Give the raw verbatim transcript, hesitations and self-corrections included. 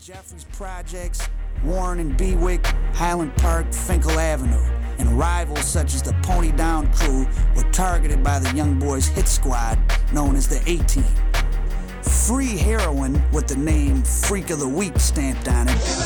Jeffries Projects, Warren and Bewick, Highland Park, Finkel Avenue, and rivals such as the Pony Down Crew were targeted by the Young Boys hit squad known as the A-Team. Free heroin with the name Freak of the Week stamped on it